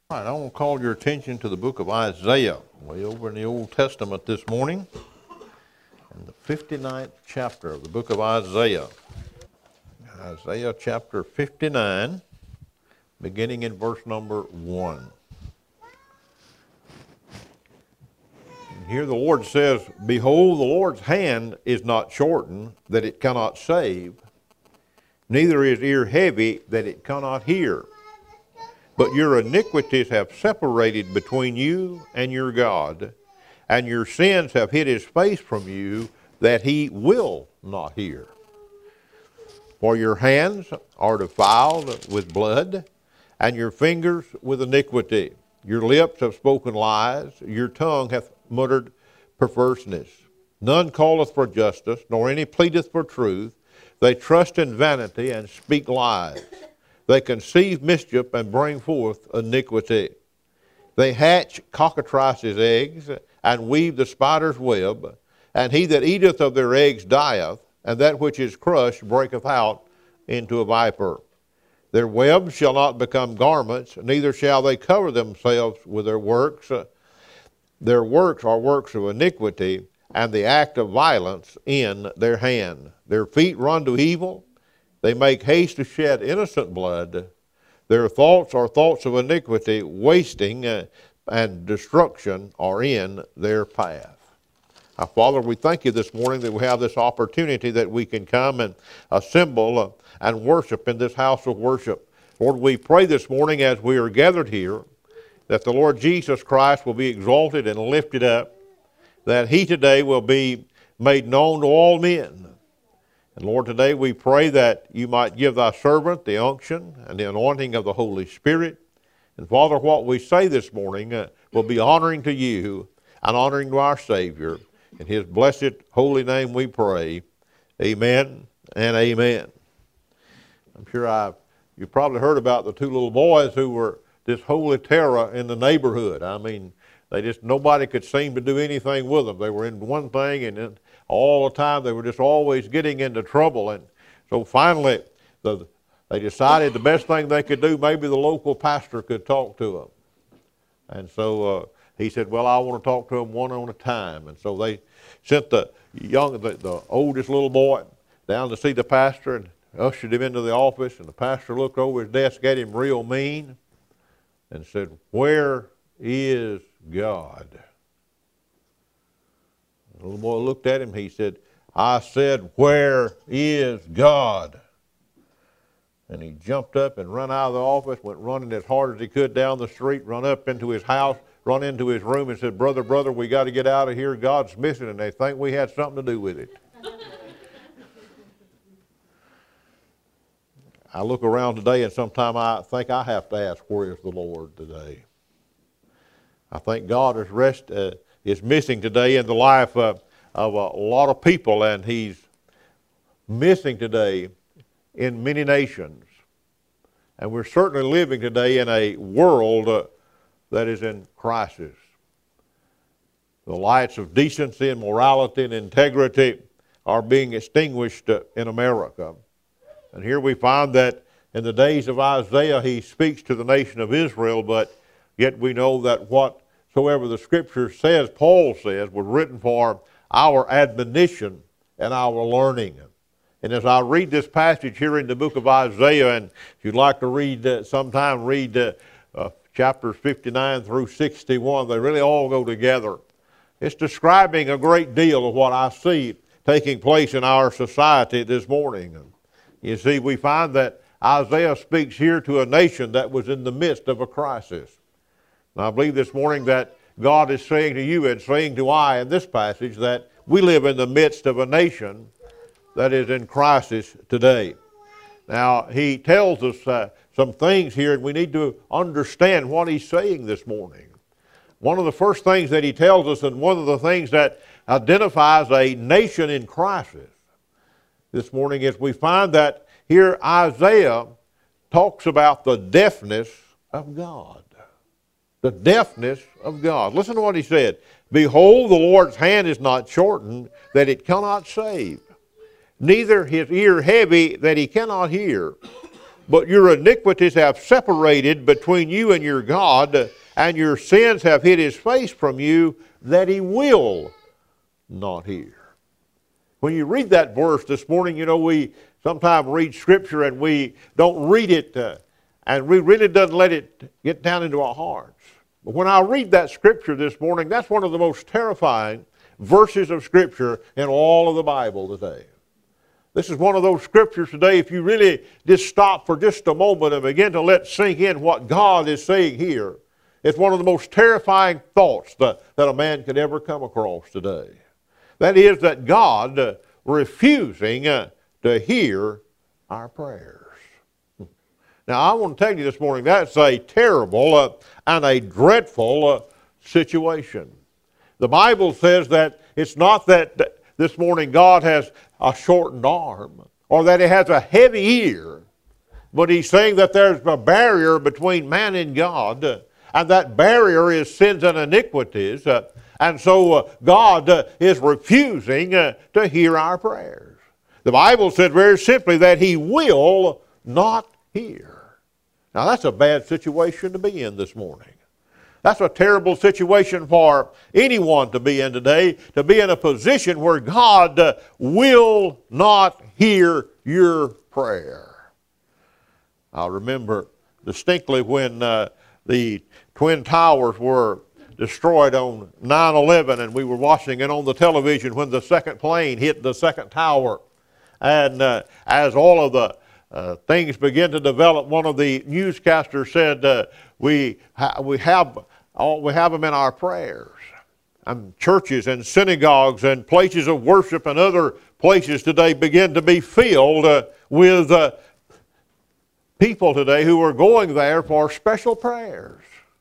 All right, I want to call your attention to the book of Isaiah, way over in the Old Testament this morning, in the 59th chapter of the book of Isaiah. Isaiah chapter 59, beginning in verse number 1. And here the Lord says, "Behold, the Lord's hand is not shortened, that it cannot save, neither is ear heavy, that it cannot hear. But your iniquities have separated between you and your God, and your sins have hid his face from you, that he will not hear. For your hands are defiled with blood, and your fingers with iniquity. Your lips have spoken lies, your tongue hath muttered perverseness. None calleth for justice, nor any pleadeth for truth. They trust in vanity and speak lies. They conceive mischief and bring forth iniquity. They hatch cockatrices' eggs, and weave the spider's web. And he that eateth of their eggs dieth, and that which is crushed breaketh out into a viper. Their webs shall not become garments, neither shall they cover themselves with their works. Their works are works of iniquity, and the act of violence in their hand. Their feet run to evil. They make haste to shed innocent blood. Their thoughts are thoughts of iniquity, wasting and destruction are in their path." Now, Father, we thank you this morning that we have this opportunity that we can come and assemble and worship in this house of worship. Lord, we pray this morning as we are gathered here that the Lord Jesus Christ will be exalted and lifted up, that he today will be made known to all men. And Lord, today we pray that you might give thy servant the unction and the anointing of the Holy Spirit. And Father, what we say this morning will be honoring to you and honoring to our Savior. In his blessed holy name we pray. Amen and amen. I'm sure you've probably heard about the two little boys who were this holy terror in the neighborhood. I mean, nobody could seem to do anything with them. They were in one thing, and then all the time they were just always getting into trouble. And so finally they decided the best thing they could do, maybe the local pastor could talk to them. And so he said, "Well, I want to talk to them one at a time." And so they sent the oldest little boy down to see the pastor and ushered him into the office. And the pastor looked over his desk at him real mean and said, "Where is God?" The little boy looked at him. He said, "I said, where is God?" And he jumped up and ran out of the office, went running as hard as he could down the street, run up into his house, run into his room and said, brother, we got to get out of here. God's missing, and they think we had something to do with it." I look around today, and sometimes I think I have to ask, where is the Lord today? I think God is missing today in the life of a lot of people, and he's missing today in many nations. And we're certainly living today in a world that is in crisis. The lights of decency and morality and integrity are being extinguished in America. And here we find that in the days of Isaiah, he speaks to the nation of Israel, but yet we know that whatsoever the Scripture says, Paul says, was written for our admonition and our learning. And as I read this passage here in the book of Isaiah, and if you'd like to read sometime, read chapters 59 through 61. They really all go together. It's describing a great deal of what I see taking place in our society this morning. You see, we find that Isaiah speaks here to a nation that was in the midst of a crisis. And I believe this morning that God is saying to you and saying to I in this passage that we live in the midst of a nation that is in crisis today. Now, he tells us some things here, and we need to understand what he's saying this morning. One of the first things that he tells us, and one of the things that identifies a nation in crisis this morning, is we find that here Isaiah talks about the deafness of God. The deafness of God. Listen to what he said. "Behold, the Lord's hand is not shortened, that it cannot save, neither his ear heavy, that he cannot hear. but your iniquities have separated between you and your God, and your sins have hid his face from you, that he will not hear. When you read that verse this morning, you know, we sometimes read Scripture and we don't read it, and we really doesn't let it get down into our hearts. But when I read that Scripture this morning, that's one of the most terrifying verses of Scripture in all of the Bible today. This is one of those Scriptures today, if you really just stop for just a moment and begin to let sink in what God is saying here, it's one of the most terrifying thoughts that a man could ever come across today. That is that God refusing to hear our prayers. Now, I want to tell you this morning, that's a terrible and a dreadful situation. The Bible says that it's not that this morning God has a shortened arm or that he has a heavy ear, but he's saying that there's a barrier between man and God, and that barrier is sins and iniquities, and so God is refusing to hear our prayers. The Bible said very simply that he will not hear. Now that's a bad situation to be in this morning. That's a terrible situation for anyone to be in today, to be in a position where God will not hear your prayer. I remember distinctly when the Twin Towers were destroyed on 9/11, and we were watching it on the television when the second plane hit the second tower. And as all of the things began to develop, one of the newscasters said, we have them in our prayers. And churches and synagogues and places of worship and other places today begin to be filled with people today who are going there for special prayers.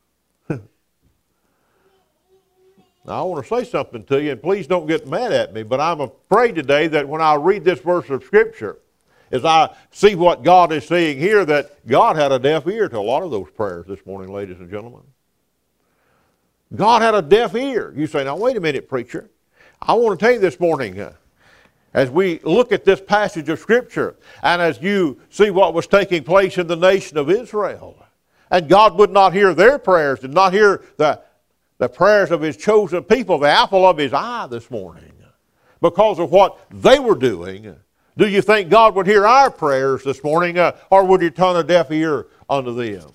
Now, I want to say something to you, and please don't get mad at me, but I'm afraid today that when I read this verse of Scripture, as I see what God is saying here, that God had a deaf ear to a lot of those prayers this morning, ladies and gentlemen. God had a deaf ear. You say, now wait a minute, preacher. I want to tell you this morning, as we look at this passage of Scripture, and as you see what was taking place in the nation of Israel, and God would not hear their prayers, did not hear the prayers of his chosen people, the apple of his eye this morning, because of what they were doing. Do you think God would hear our prayers this morning, or would he turn a deaf ear unto them?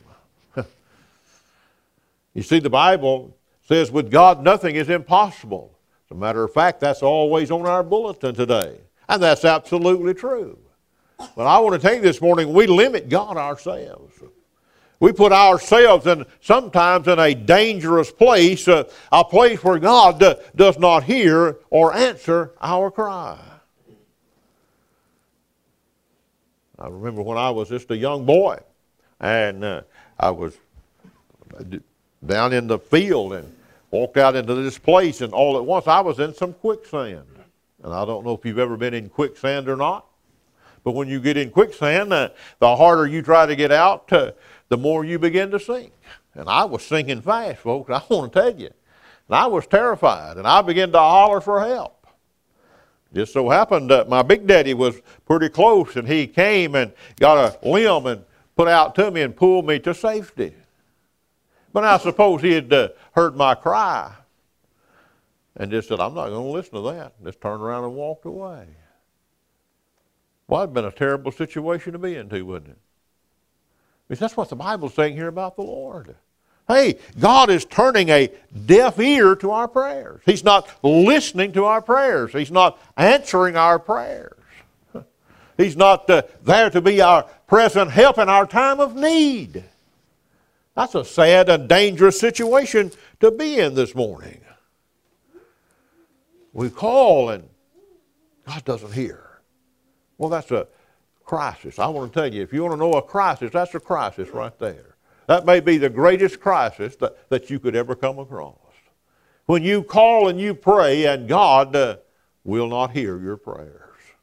You see, the Bible says with God nothing is impossible. As a matter of fact, that's always on our bulletin today, and that's absolutely true. But I want to tell you this morning, we limit God ourselves. We put ourselves sometimes in a dangerous place, a place where God does not hear or answer our cry. I remember when I was just a young boy, and I was down in the field and walked out into this place, and all at once I was in some quicksand. And I don't know if you've ever been in quicksand or not, but when you get in quicksand, the harder you try to get out, the more you begin to sink. And I was sinking fast, folks, I want to tell you. And I was terrified, and I began to holler for help. Just so happened that my big daddy was pretty close, and he came and got a limb and put out to me and pulled me to safety. But I suppose he had heard my cry and just said, I'm not going to listen to that. Just turned around and walked away. Well, it'd been a terrible situation to be into, wouldn't it? Because that's what the Bible's saying here about the Lord. Hey, God is turning a deaf ear to our prayers. He's not listening to our prayers. He's not answering our prayers. He's not there to be our present help in our time of need. That's a sad and dangerous situation to be in this morning. We call and God doesn't hear. Well, that's a crisis. I want to tell you, if you want to know a crisis, that's a crisis right there. That may be the greatest crisis that you could ever come across. When you call and you pray and God will not hear your prayers.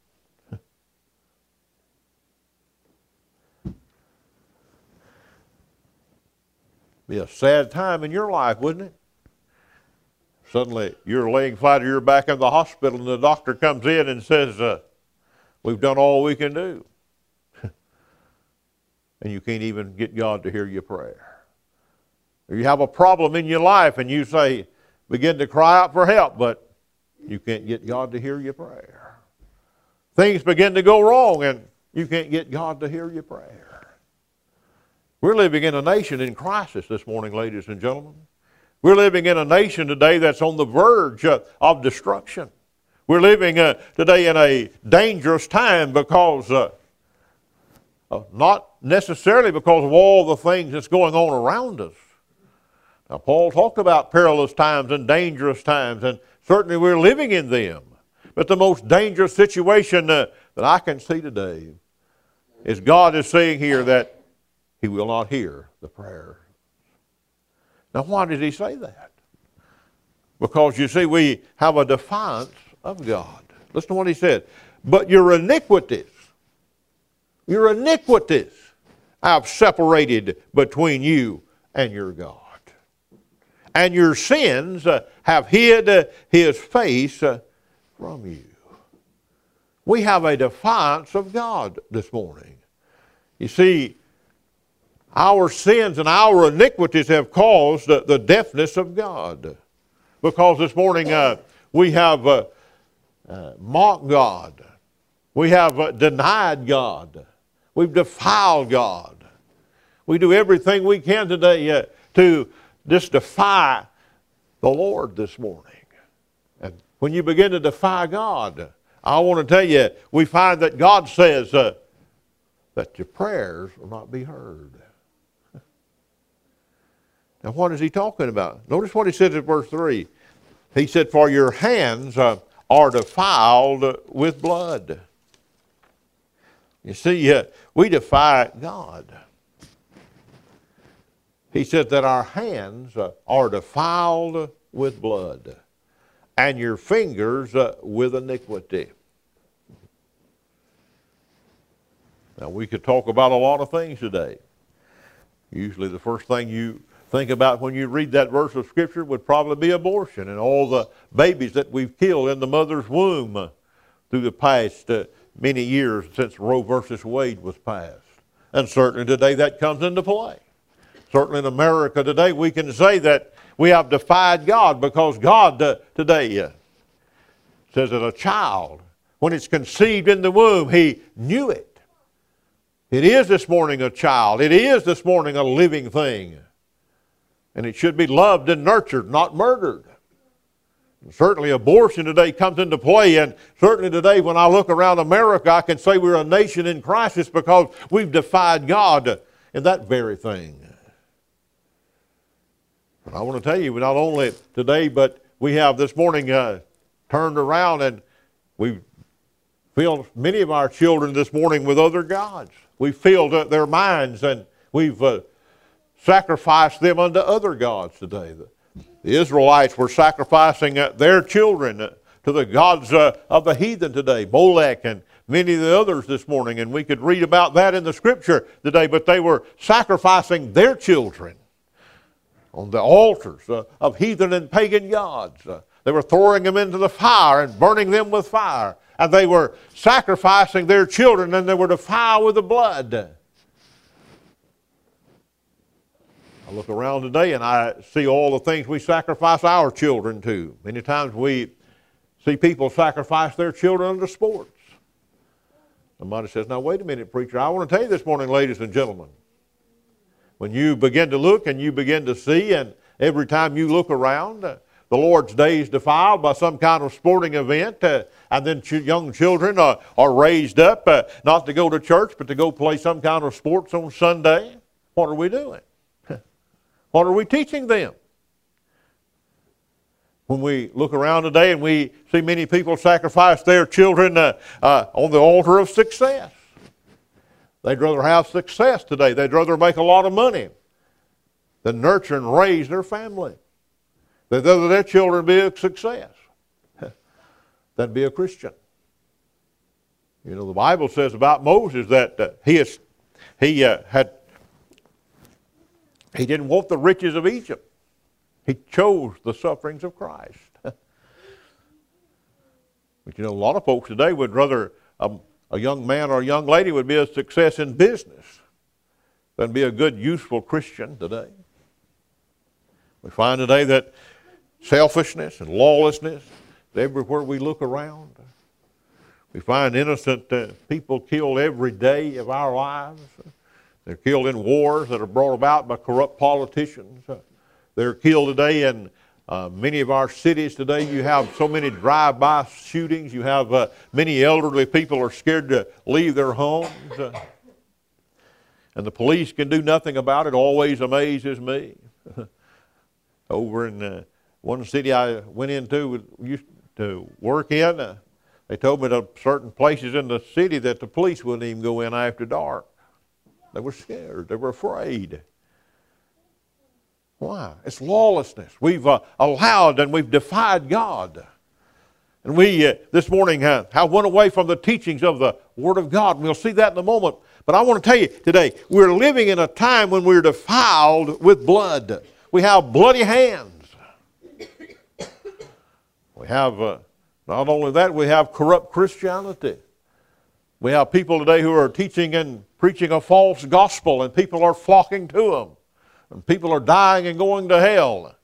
Be a sad time in your life, wouldn't it? Suddenly you're laying flat on your back in the hospital and the doctor comes in and says, we've done all we can do. and you can't even get God to hear your prayer. Or you have a problem in your life and you say, begin to cry out for help, but you can't get God to hear your prayer. Things begin to go wrong and you can't get God to hear your prayer. We're living in a nation in crisis this morning, ladies and gentlemen. We're living in a nation today that's on the verge of destruction. We're living today in a dangerous time because, not necessarily because of all the things that's going on around us. Now, Paul talked about perilous times and dangerous times, and certainly we're living in them. But the most dangerous situation that I can see today is God is saying here that He will not hear the prayer. Now, why did He say that? Because, you see, we have a defiance of God. Listen to what He said. But your iniquities I have separated between you and your God. And your sins have hid His face from you. We have a defiance of God this morning. You see, our sins and our iniquities have caused the deafness of God. Because this morning we have mocked God. We have denied God. We've defiled God. We do everything we can today to just defy the Lord this morning. And when you begin to defy God, I want to tell you, we find that God says that your prayers will not be heard. Now, what is He talking about? Notice what He said in verse 3. He said, for your hands are defiled with blood. You see, we defy God. He said that our hands are defiled with blood, and your fingers with iniquity. Now, we could talk about a lot of things today. Usually the first thing you think about when you read that verse of Scripture would probably be abortion and all the babies that we've killed in the mother's womb through the past many years since Roe versus Wade was passed. And certainly today that comes into play. Certainly in America today we can say that we have defied God because God today says that a child, when it's conceived in the womb, He knew it. It is this morning a child. It is this morning a living thing. And it should be loved and nurtured, not murdered. And certainly abortion today comes into play, and certainly today when I look around America, I can say we're a nation in crisis because we've defied God in that very thing. But I want to tell you, not only today, but we have this morning turned around and we've filled many of our children this morning with other gods. We've filled their minds and we've sacrificed them unto other gods today. The Israelites were sacrificing their children to the gods of the heathen today, Molech and many of the others this morning, and we could read about that in the Scripture today, but they were sacrificing their children on the altars of heathen and pagan gods. They were throwing them into the fire and burning them with fire, and they were sacrificing their children, and they were defiled with the blood. I look around today and I see all the things we sacrifice our children to. Many times we see people sacrifice their children unto sports. Somebody says, now wait a minute, preacher, I want to tell you this morning, ladies and gentlemen. When you begin to look and you begin to see, and every time you look around, the Lord's day is defiled by some kind of sporting event, and then young children are raised up not to go to church, but to go play some kind of sports on Sunday. What are we doing? What are we teaching them? When we look around today and we see many people sacrifice their children on the altar of success. They'd rather have success today. They'd rather make a lot of money than nurture and raise their family. They'd rather their children be a success than be a Christian. You know, the Bible says about Moses that he didn't want the riches of Egypt. He chose the sufferings of Christ. But you know, a lot of folks today would rather a young man or a young lady would be a success in business than be a good, useful Christian today. We find today that selfishness and lawlessness is everywhere we look around. We find innocent people killed every day of our lives. They're killed in wars that are brought about by corrupt politicians. They're killed today in many of our cities today. You have so many drive-by shootings. You have many elderly people are scared to leave their homes. And the police can do nothing about it. Always amazes me. Over in one city I went into, used to work in, they told me that certain places in the city that the police wouldn't even go in after dark. They were scared. They were afraid. Why? It's lawlessness. We've allowed and we've defied God. And we, this morning, have went away from the teachings of the Word of God. And we'll see that in a moment. But I want to tell you today, we're living in a time when we're defiled with blood. We have bloody hands. We have, not only that, we have corrupt Christianity. We have people today who are teaching and preaching a false gospel, and people are flocking to them. And people are dying and going to hell.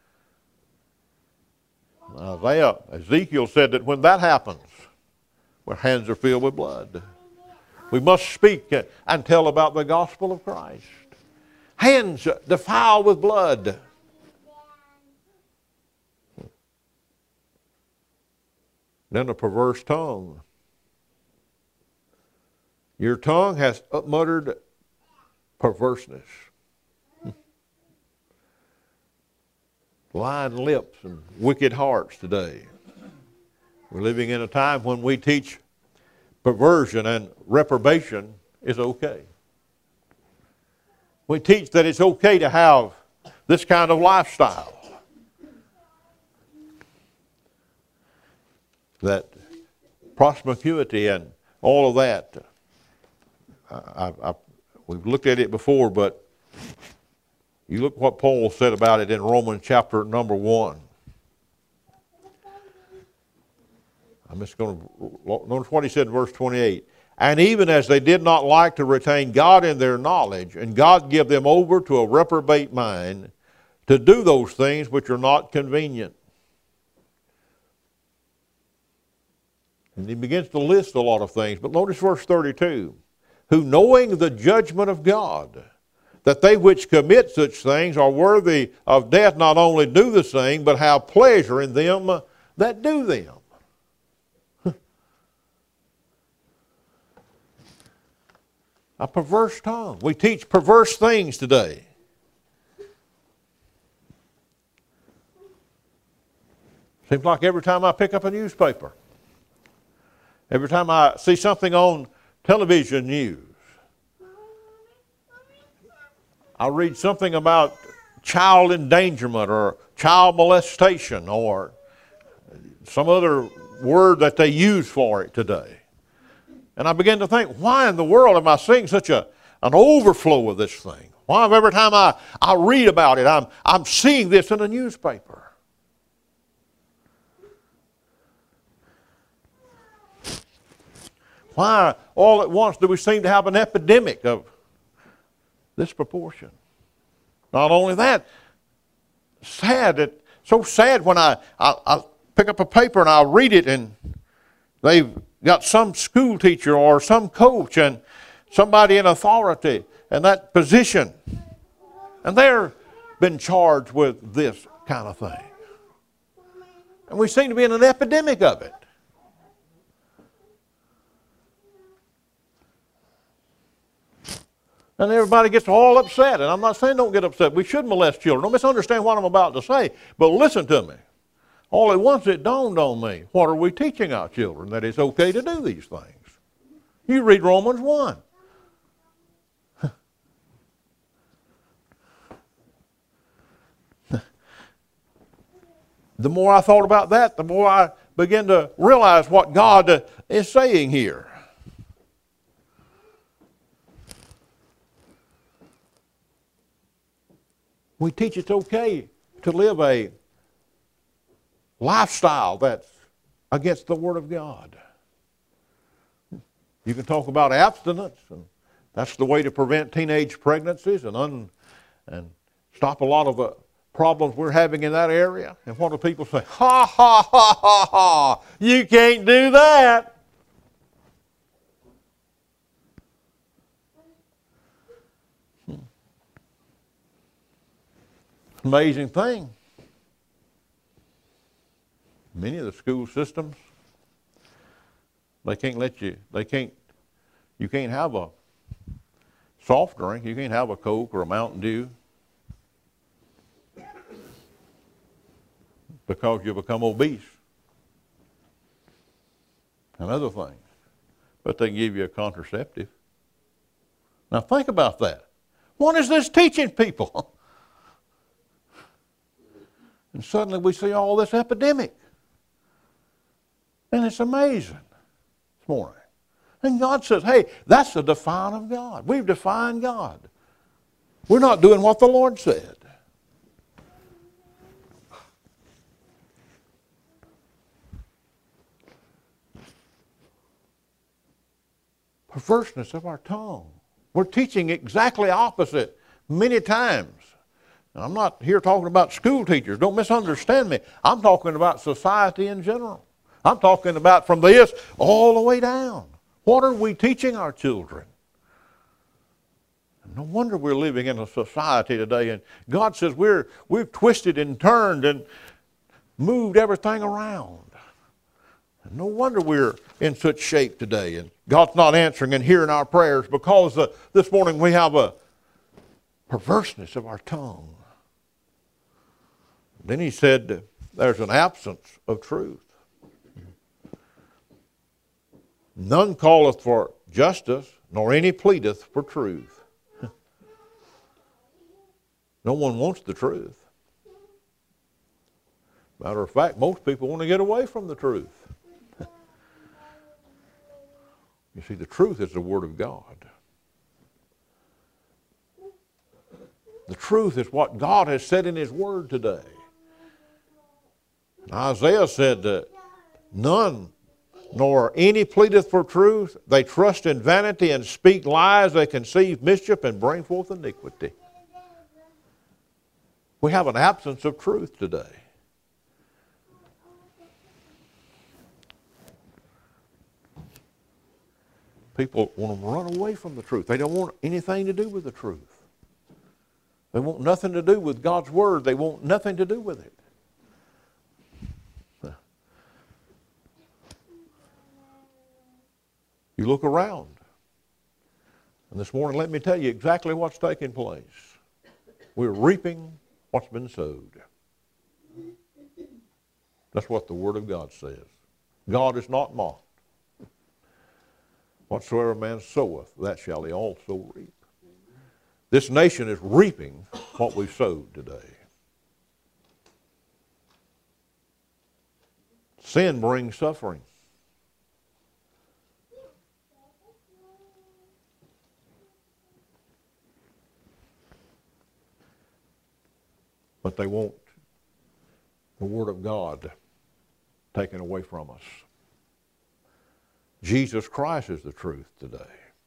Ezekiel said that when that happens, our hands are filled with blood. We must speak and tell about the gospel of Christ. Hands defiled with blood. Then a perverse tongue. Your tongue has muttered perverseness. Lying lips and wicked hearts today. We're living in a time when we teach perversion and reprobation is okay. We teach that it's okay to have this kind of lifestyle. That promiscuity and all of that. We've looked at it before, but you look what Paul said about it in Romans chapter number 1. I'm just going to notice what he said in verse 28. And even as they did not like to retain God in their knowledge, and God give them over to a reprobate mind to do those things which are not convenient. And he begins to list a lot of things. But notice verse 32. Who knowing the judgment of God, that they which commit such things are worthy of death, not only do the same, but have pleasure in them that do them. A perverse tongue. We teach perverse things today. Seems like every time I pick up a newspaper, every time I see something on television news, I read something about child endangerment or child molestation or some other word that they use for it today. And I begin to think, why in the world am I seeing such an overflow of this thing? Why every time I read about it, I'm seeing this in a newspaper? Why all at once do we seem to have an epidemic of this proportion? Not only that, so sad when I pick up a paper and I read it and they've got some school teacher or some coach and somebody in authority and that position, and they're been charged with this kind of thing. And we seem to be in an epidemic of it. And everybody gets all upset. And I'm not saying don't get upset. We should molest children. Don't misunderstand what I'm about to say. But listen to me. All at once it dawned on me. What are we teaching our children? That it's okay to do these things. You read Romans 1. The more I thought about that, the more I began to realize what God is saying here. We teach it's okay to live a lifestyle that's against the Word of God. You can talk about abstinence and That's the way to prevent teenage pregnancies and stop a lot of the problems we're having in that area. And what do people say? Ha, ha, ha, ha, ha. You can't do that. Amazing thing. Many of the school systems, you can't have a soft drink, you can't have a Coke or a Mountain Dew because you become obese and other things. But they give you a contraceptive. Now think about that. What is this teaching people? And suddenly we see all this epidemic. And it's amazing this morning. And God says, hey, that's the define of God. We've defined God. We're not doing what the Lord said. Perverseness of our tongue. We're teaching exactly opposite many times. Now, I'm not here talking about school teachers. Don't misunderstand me. I'm talking about society in general. I'm talking about from this all the way down. What are we teaching our children? No wonder we're living in a society today, and God says we've twisted and turned and moved everything around. And no wonder we're in such shape today, and God's not answering and hearing our prayers because this morning we have a perverseness of our tongue. Then he said there's an absence of truth. None calleth for justice, nor any pleadeth for truth. No one wants the truth. Matter of fact, most people want to get away from the truth. You see, the truth is the Word of God. The truth is what God has said in His Word today. Isaiah said that none nor any pleadeth for truth. They trust in vanity and speak lies. They conceive mischief and bring forth iniquity. We have an absence of truth today. People want to run away from the truth. They don't want anything to do with the truth. They want nothing to do with God's Word. They want nothing to do with it. You look around. And this morning, let me tell you exactly what's taking place. We're reaping what's been sowed. That's what the Word of God says. God is not mocked. Whatsoever man soweth, that shall he also reap. This nation is reaping what we've sowed today. Sin brings suffering. But they want the Word of God taken away from us. Jesus Christ is the truth today.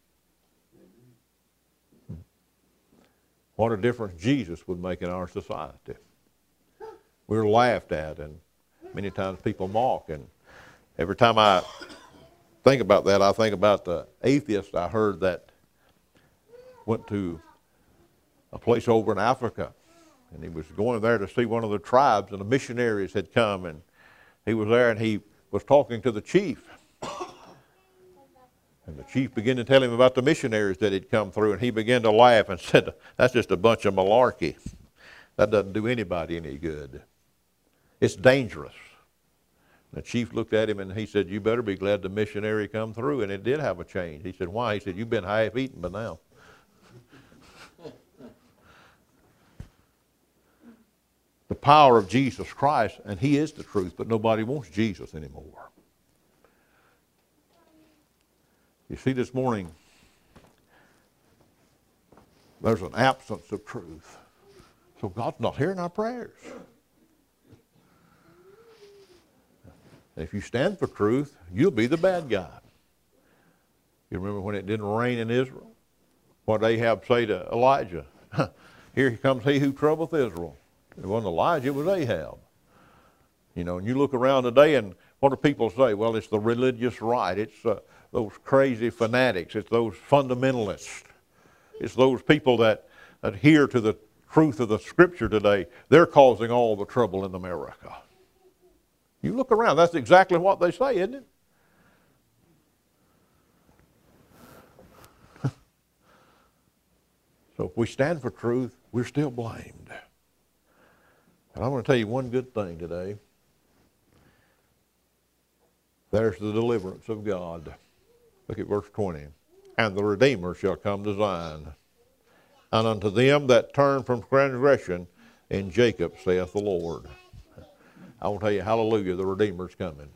What a difference Jesus would make in our society. We're laughed at, and many times people mock. And every time I think about that, I think about the atheist I heard that went to a place over in Africa. And he was going there to see one of the tribes, and the missionaries had come, and he was there, and he was talking to the chief. And the chief began to tell him about the missionaries that had come through, and he began to laugh and said, that's just a bunch of malarkey. That doesn't do anybody any good. It's dangerous. The chief looked at him, and he said, you better be glad the missionary come through, and it did have a change. He said, why? He said, you've been half-eaten by now. The power of Jesus Christ, and He is the truth, but nobody wants Jesus anymore. You see, this morning, there's an absence of truth. So God's not hearing our prayers. If you stand for truth, you'll be the bad guy. You remember when it didn't rain in Israel? what Ahab say to Elijah? Here comes he who troubleth Israel. It wasn't Elijah, it was Ahab. You know, and you look around today and what do people say? Well, it's the religious right. It's those crazy fanatics. It's those fundamentalists. It's those people that adhere to the truth of the Scripture today. They're causing all the trouble in America. You look around, that's exactly what they say, isn't it? So if we stand for truth, we're still blamed. And I want to tell you one good thing today. There's the deliverance of God. Look at verse 20. And the Redeemer shall come to Zion. And unto them that turn from transgression in Jacob, saith the Lord. I want to tell you, hallelujah, the Redeemer's coming.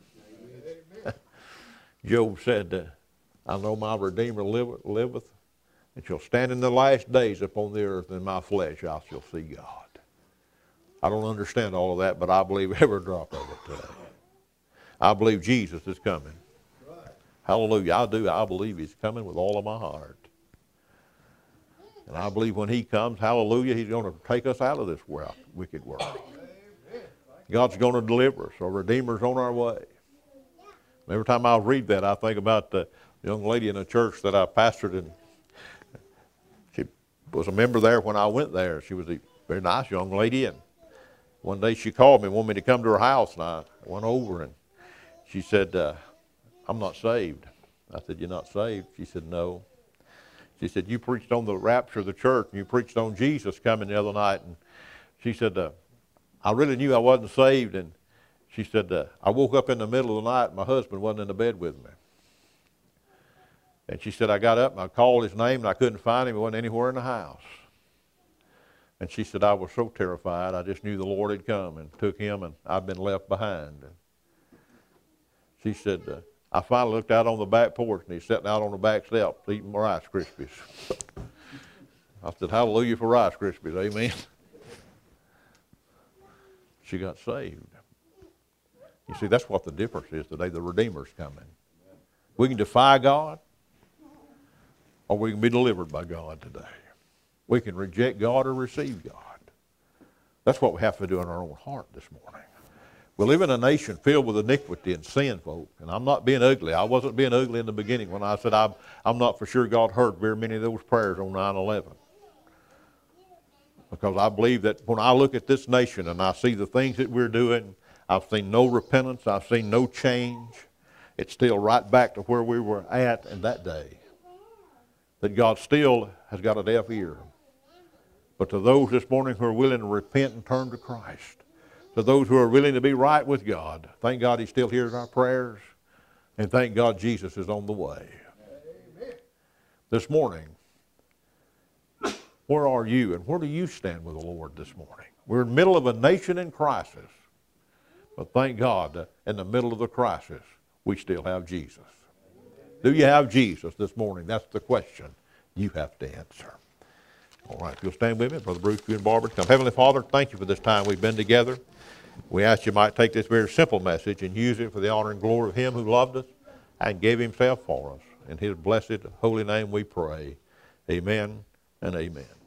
Job said, I know my Redeemer liveth, and shall stand in the last days upon the earth, and in my flesh I shall see God. I don't understand all of that, but I believe every drop of it today. I believe Jesus is coming. Right. Hallelujah, I do. I believe he's coming with all of my heart. And I believe when he comes, hallelujah, he's going to take us out of this wicked world. God's going to deliver us. Our Redeemer's on our way. And every time I read that, I think about the young lady in the church that I pastored in. She was a member there when I went there. She was a very nice young lady, and one day she called me and wanted me to come to her house, and I went over, and she said, I'm not saved. I said, you're not saved? She said, no. She said, you preached on the rapture of the church, and you preached on Jesus coming the other night. And she said, I really knew I wasn't saved. And she said, I woke up in the middle of the night, and my husband wasn't in the bed with me. And she said, I got up and I called his name and I couldn't find him. He wasn't anywhere in the house. And she said, I was so terrified. I just knew the Lord had come and took him, and I'd been left behind. She said, I finally looked out on the back porch, and he's sitting out on the back steps eating Rice Krispies. I said, hallelujah for Rice Krispies, amen. She got saved. You see, that's what the difference is today. The Redeemer's coming. We can defy God, or we can be delivered by God today. We can reject God or receive God. That's what we have to do in our own heart this morning. We live in a nation filled with iniquity and sin, folk. And I'm not being ugly. I wasn't being ugly in the beginning when I said I'm not for sure God heard very many of those prayers on 9/11. Because I believe that when I look at this nation and I see the things that we're doing, I've seen no repentance. I've seen no change. It's still right back to where we were at in that day. That God still has got a deaf ear. But to those this morning who are willing to repent and turn to Christ, to those who are willing to be right with God, thank God he still hears our prayers, and thank God Jesus is on the way. Amen. This morning, where are you and where do you stand with the Lord this morning? We're in the middle of a nation in crisis, but thank God in the middle of the crisis, we still have Jesus. Do you have Jesus this morning? That's the question you have to answer. All right, if you'll stand with me, Brother Bruce, you and Barbara, come. Heavenly Father, thank you for this time we've been together. We ask you might take this very simple message and use it for the honor and glory of him who loved us and gave himself for us. In his blessed holy name we pray. Amen and amen.